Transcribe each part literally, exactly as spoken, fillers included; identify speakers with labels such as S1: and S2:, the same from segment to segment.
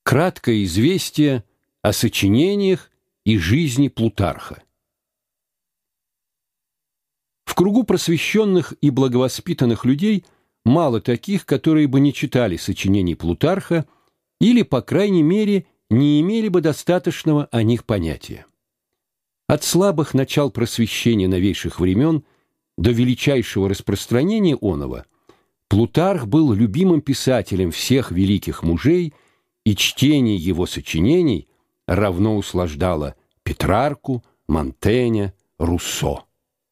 S1: Краткое известие о сочинениях и жизни Плутарха. В кругу просвещенных и благовоспитанных людей мало таких, которые бы не читали сочинений Плутарха или, по крайней мере, не имели бы достаточного о них понятия. От слабых начал просвещения новейших времен до величайшего распространения оного Плутарх был любимым писателем всех великих мужей, и чтение его сочинений равно услаждало Петрарку, Монтэня, Руссо.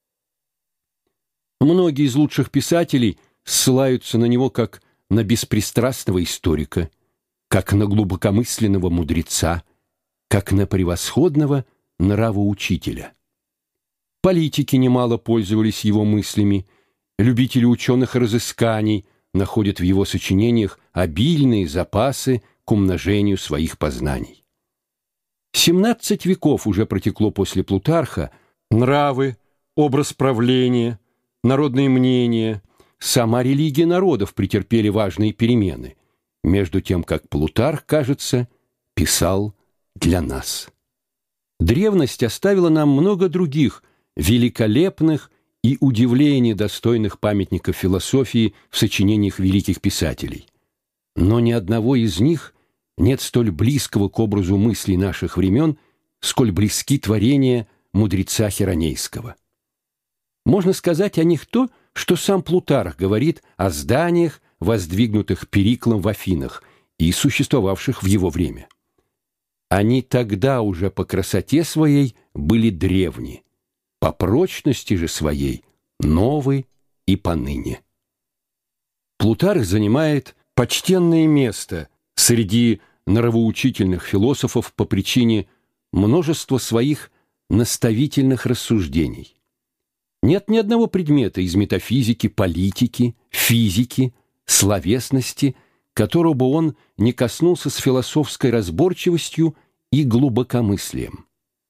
S1: Многие из лучших писателей ссылаются на него как на беспристрастного историка, как на глубокомысленного мудреца, как на превосходного нравоучителя. Политики немало пользовались его мыслями, любители ученых разысканий находят в его сочинениях обильные запасы к умножению своих познаний. Семнадцать веков уже протекло после Плутарха, нравы, образ правления, народные мнения, сама религия народов претерпели важные перемены, между тем как Плутарх, кажется, писал для нас. Древность оставила нам много других великолепных и удивления достойных памятников философии в сочинениях великих писателей. Но ни одного из них нет столь близкого к образу мыслей наших времен, сколь близки творения мудреца Хиронейского. Можно сказать о них то, что сам Плутарх говорит о зданиях, воздвигнутых Периклом в Афинах и существовавших в его время. Они тогда уже по красоте своей были древни, по прочности же своей новы и поныне. Плутарх занимает почтенное место среди нравоучительных философов по причине множества своих наставительных рассуждений. Нет ни одного предмета из метафизики, политики, физики, словесности, которого бы он не коснулся с философской разборчивостью и глубокомыслием.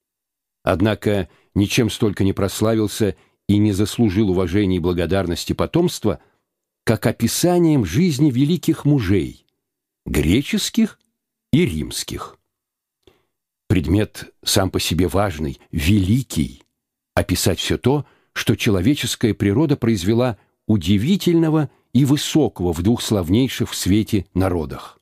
S1: Однако ничем столько не прославился и не заслужил уважения и благодарности потомства, как описанием жизни великих мужей, греческих и римских. Предмет сам по себе важный, великий, описать все то, что человеческая природа произвела удивительного и высокого в двух славнейших в свете народах.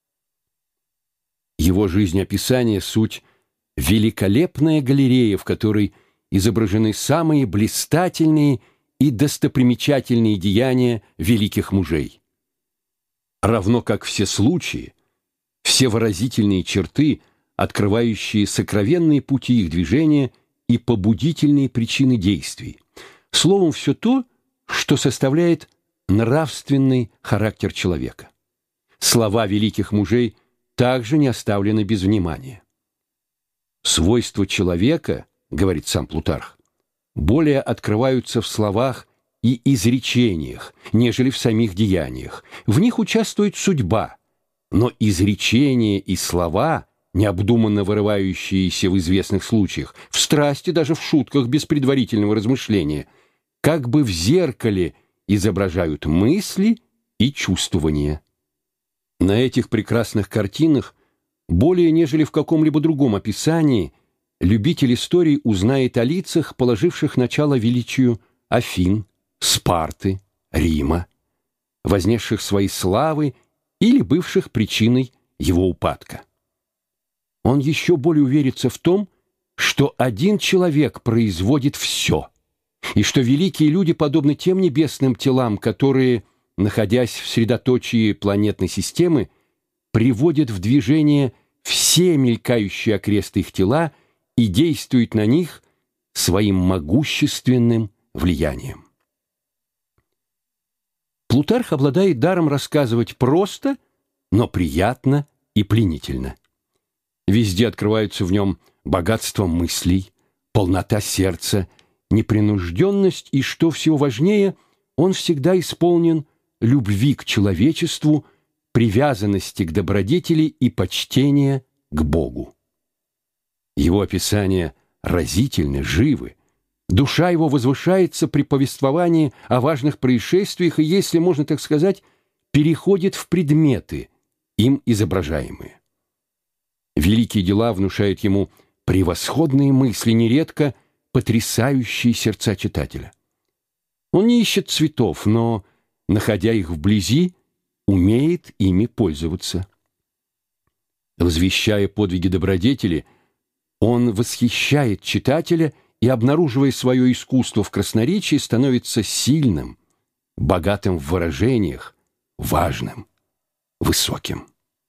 S1: Его жизнеописание — суть великолепная галерея, в которой изображены самые блистательные и достопримечательные деяния великих мужей. Равно как все случаи, все выразительные черты, открывающие сокровенные пути их движения и побудительные причины действий. Словом, все то, что составляет нравственный характер человека. Слова великих мужей также не оставлены без внимания. Свойства человека, говорит сам Плутарх, более открываются в словах и изречениях, нежели в самих деяниях. В них участвует судьба, но изречения и слова, необдуманно вырывающиеся в известных случаях, в страсти, даже в шутках без предварительного размышления, как бы в зеркале изображают мысли и чувствования. На этих прекрасных картинах более нежели в каком-либо другом описании любитель истории узнает о лицах, положивших начало величию Афин, Спарты, Рима, вознесших свои славы или бывших причиной его упадка. Он еще более уверится в том, что один человек производит все, и что великие люди подобны тем небесным телам, которые, находясь в средоточии планетной системы, приводят в движение все мелькающие окрест их тела и действуют на них своим могущественным влиянием. Плутарх обладает даром рассказывать просто, но приятно и пленительно. Везде открываются в нем богатство мыслей, полнота сердца, непринужденность и, что всего важнее, он всегда исполнен любви к человечеству, привязанности к добродетели и почтения к Богу. Его описания разительны, живы. Душа его возвышается при повествовании о важных происшествиях и, если можно так сказать, переходит в предметы, им изображаемые. Великие дела внушают ему превосходные мысли, нередко потрясающие сердца читателя. Он не ищет цветов, но, находя их вблизи, умеет ими пользоваться. Возвещая подвиги добродетели, он восхищает читателя и, обнаруживая свое искусство в красноречии, становится сильным, богатым в выражениях, важным, высоким.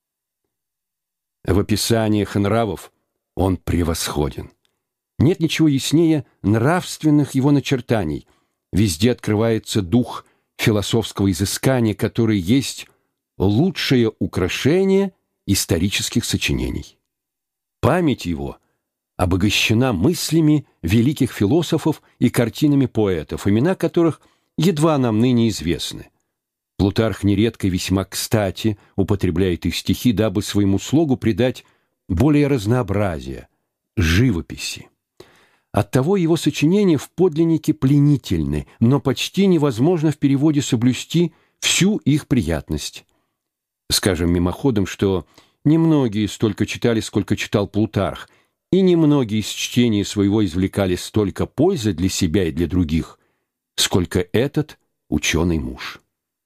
S1: В описаниях нравов он превосходен. Нет ничего яснее нравственных его начертаний. Везде открывается дух философского изыскания, который есть лучшее украшение исторических сочинений. Память его обогащена мыслями великих философов и картинами поэтов, имена которых едва нам ныне известны. Плутарх нередко весьма кстати употребляет их стихи, дабы своему слогу придать более разнообразия, живописи. Оттого его сочинения в подлиннике пленительны, но почти невозможно в переводе соблюсти всю их приятность. Скажем мимоходом, что немногие столько читали, сколько читал Плутарх, и немногие из чтения своего извлекали столько пользы для себя и для других, сколько этот ученый муж.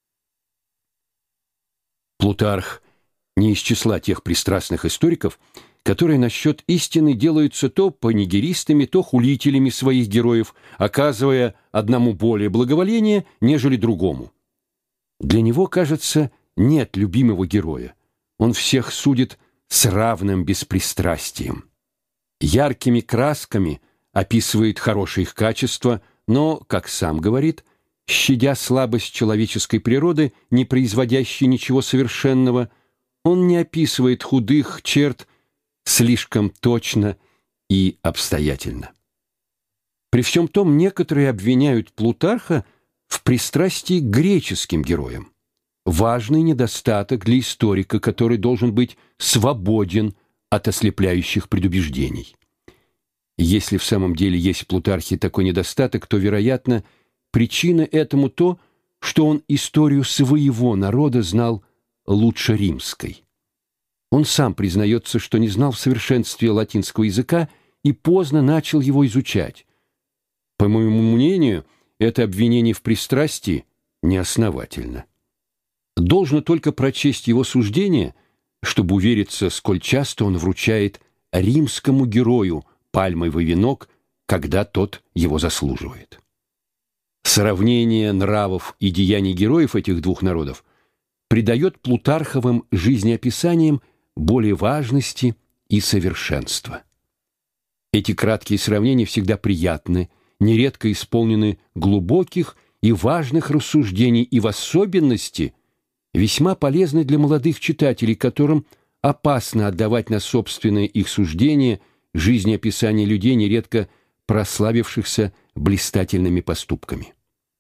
S1: Плутарх не из числа тех пристрастных историков, которые насчет истины делаются то панигеристами, то хулителями своих героев, оказывая одному более благоволение, нежели другому. Для него, кажется, нет любимого героя. Он всех судит с равным беспристрастием. Яркими красками описывает хорошие их качества, но, как сам говорит, щадя слабость человеческой природы, не производящей ничего совершенного, он не описывает худых черт слишком точно и обстоятельно. При всем том, некоторые обвиняют Плутарха в пристрастии к греческим героям. Важный недостаток для историка, который должен быть свободен от ослепляющих предубеждений. Если в самом деле есть в Плутархе такой недостаток, то, вероятно, причина этому то, что он историю своего народа знал лучше римской. Он сам признается, что не знал в совершенстве латинского языка и поздно начал его изучать. По моему мнению, это обвинение в пристрастии неосновательно. Должно только прочесть его суждение, чтобы увериться, сколь часто он вручает римскому герою пальмовый венок, когда тот его заслуживает. Сравнение нравов и деяний героев этих двух народов придает плутарховым жизнеописаниям более важности и совершенства. Эти краткие сравнения всегда приятны, нередко исполнены глубоких и важных рассуждений и в особенности весьма полезны для молодых читателей, которым опасно отдавать на собственное их суждение жизнеописание людей, нередко прославившихся блистательными поступками.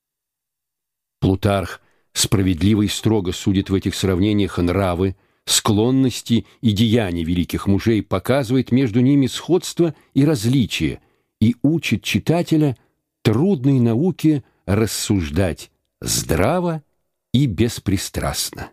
S1: Плутарх справедливо и строго судит в этих сравнениях нравы, склонности и деяния великих мужей, показывает между ними сходство и различие и учит читателя трудной науке рассуждать здраво и беспристрастно.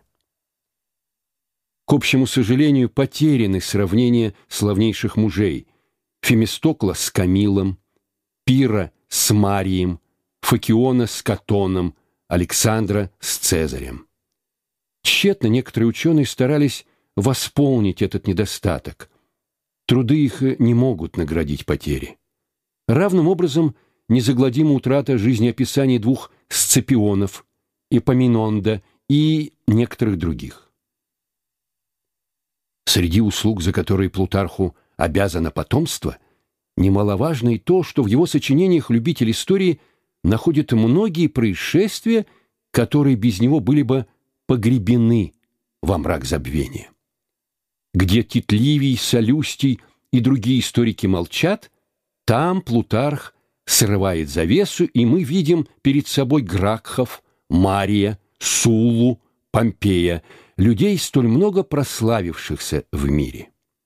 S1: К общему сожалению, потеряны сравнения славнейших мужей: Фемистокла с Камилом, Пира с Марием, Факиона с Катоном, Александра с Цезарем. Тщетно некоторые ученые старались восполнить этот недостаток. Труды их не могут наградить потери. Равным образом незагладима утрата жизнеописаний двух Сципионов, Эпоминонда и некоторых других. Среди услуг, за которые Плутарху обязано потомство, немаловажно и то, что в его сочинениях любитель истории находит многие происшествия, которые без него были бы погребены во мрак забвения. Где Тит Ливий, Салюстий и другие историки молчат, там Плутарх срывает завесу, и мы видим перед собой Гракхов, Мария, Суллу, Помпея, людей, столь много прославившихся в мире.